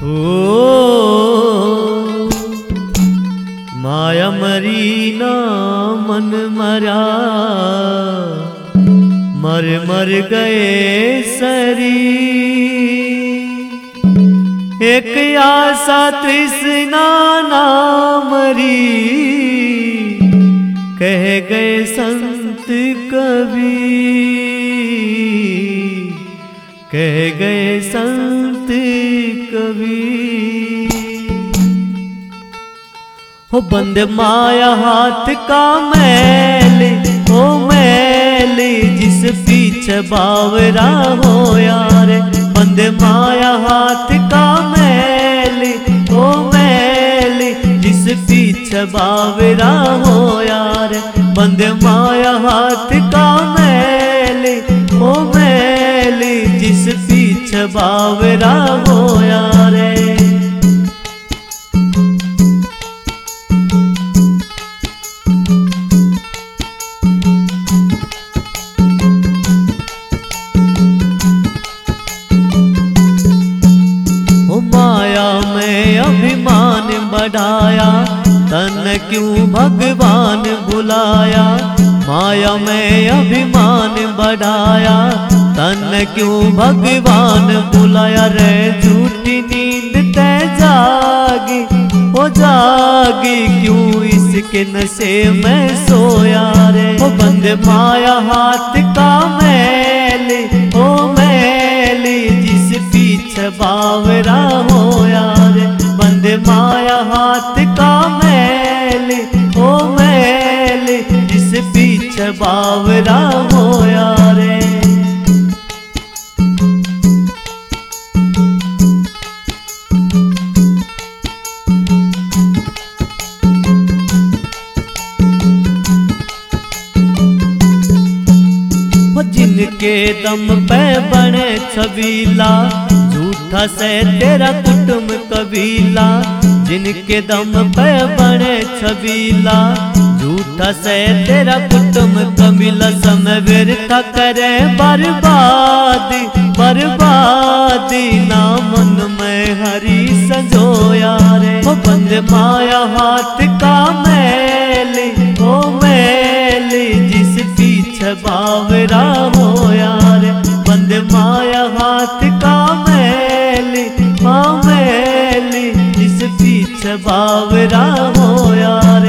ओ माया मरी ना मन मरा, मर मर गए शरीर। एक आशा तृष्णा ना मरी, कह गए संत कबीर, कह गए संत कबीर। हो बंद माया हाथ का मैल, ओ मैल जिस पीछे बावरा हो यार। बंद माया हाथ का मैल, ओ मैल जिस पीछे बावरा हो यार। बंद माया हाथ का मैल, ओ मैल जिस पीछे बावरा हो यार। माया में अभिमान बढ़ाया, तन क्यों भगवान बुलाया। माया में अभिमान बढ़ाया, तन क्यों भगवान बुलाया। रे झूठी नींद तै जागी, ओ जागी क्यों इसके नशे में सोया रे। ओ बंद माया हाथ का मैल, ओ मैल जिस पीछे बावरा हो यार। बंद माया हाथ का मैल, ओ मैल जिस पीछे बावरा हो यार। जिनके दम पे बने छबीला, झूठा से तेरा कुटुंब कबीला। जिनके दम पे बने छबीला, झूठा से तेरा कुटुंब कबीला। समय व्यर्थ करे बर्बादी, बर्बादी ना मन में हरी संजोया रे। ओ बंद माया हाथ का मैल, ओ मैल जिस पीछे बावरा हो यार। बंद माया हाथ का मैल, हाँ मैल जिस पीछे बावरा हो यार।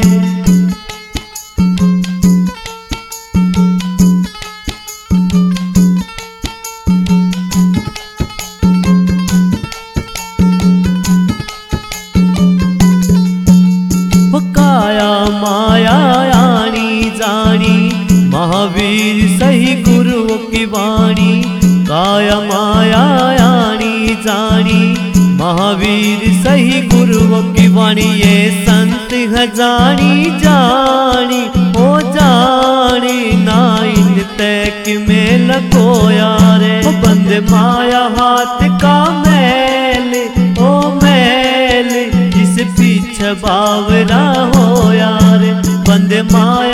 काया माया आनी जानी, महावीर सही गुरुओं की वाणी। काया माया आनी जानी, महावीर सही गुरुओं की वाणी। ये संत है जानी जानी, ओ जानी ना इन तक में लगो यारे। ओ बंद माया हाथ का मैल, ओ मैल जिस पीछे बावरा हो यार। बंद माया